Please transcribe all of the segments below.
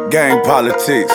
Gang politics.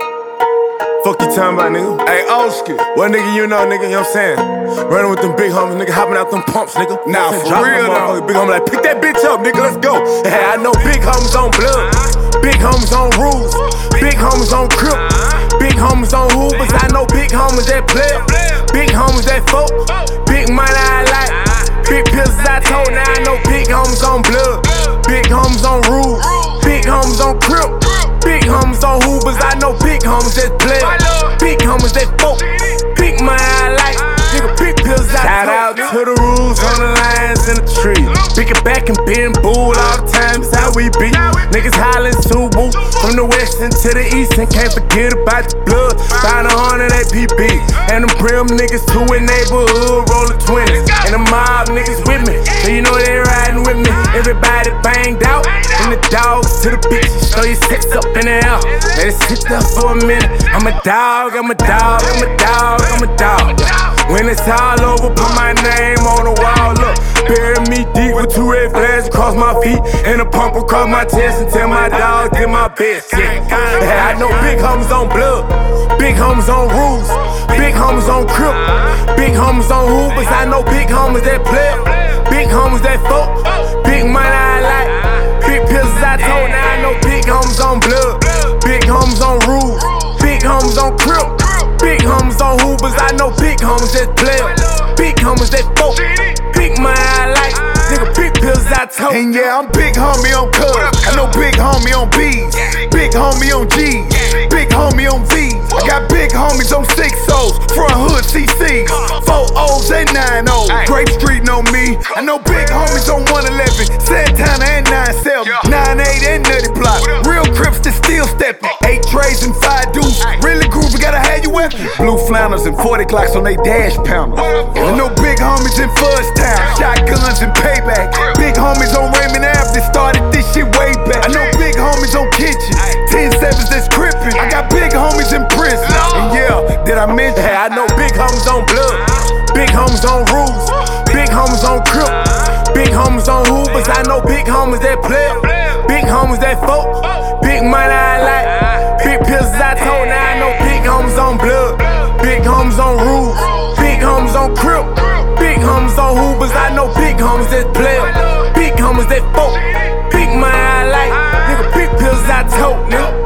Fuck you talking about, nigga? Hey, Oski, what nigga you know, nigga, you know what I'm saying? Running with them big homies, nigga, hopping out them pumps, nigga. Nah, for real, though. Big homie like, pick that bitch up, nigga, let's go. Hey, I know big homies on blood, big homies on rules, big homies on crip, big homies on hoopers. I know big homies that play, big homies that folk, big money I like, big pills I told. Now I know big homies on blood, big homies on rules, big homies on crip, big homies on hoopers. I know big homies that play, big homies that folk, big money I like, nigga, big pills I told. Shout out to the rules on the lines in the tree. Pick it back and being booed all the time, it's how we be. Niggas hollering Subu from the west into the east, and can't forget about the blood. Found 100 APB, and them prim niggas too in neighborhood, rollin' 20s. And the mob niggas with me, so you know they riding with me. Everybody banged out, and the dogs to the bitches. Throw your sex up in the air, let it sit there for a minute. I'm a dog, I'm a dog, I'm a dog, I'm a dog. When it's all over, put my name on the wall. Look, bury me deep with 2 red flags across my feet and a pump across my chest, and tell my dog did my best. Yeah. I know big homies on blood, big homies on rules, big homies on crip, big homies on hoopers. I know big homies that play, big homies that folk, big money I like, big pills I told. Now I know big homies on blood, big homies on rules, big homies on crip, big homies on hoopers. I know big homies that play, big homies that folk, big money I like, nigga, big pills I told. And yeah, I'm big homie on cuz, I know big homie on B's, big homie on G's, big homie on V's. I got big homies on 6 O's, front hood CC's, 4 O's and 9 O's. Grape Street know me. I know big homies on 111, Santana and 97, 98 and Nutty Block. Real Crips that still steppin', 8 trays and 5 deuces. Really groovy, gotta have you weapon. Blue flannels and 40 Glocks on they dash pounders. I know big homies in Fuzz Town, shotguns and payback. Big homies on Raymond Ave that started this shit way back. I know big homies on Kitchen, 10-7s that's crippin'. I got big homies in prison. And yeah, did I mention? Hey, I know big homies on blood, big homies on rules, big homies on crip, big homies on hoopers. I know big homies that play, big homies that folk, big money I like, big pills I told. Now I know big homies on blood, big homies on rules, big homies on crip, big homies on hoopers. I know big homies that play, big homies that folk, big money I like, nigga, big pills I told, nigga.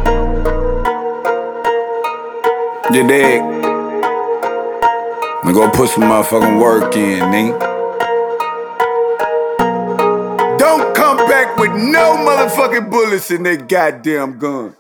You dig? Now go put some motherfucking work in, nigga. Don't come back with no motherfucking bullets in that goddamn gun.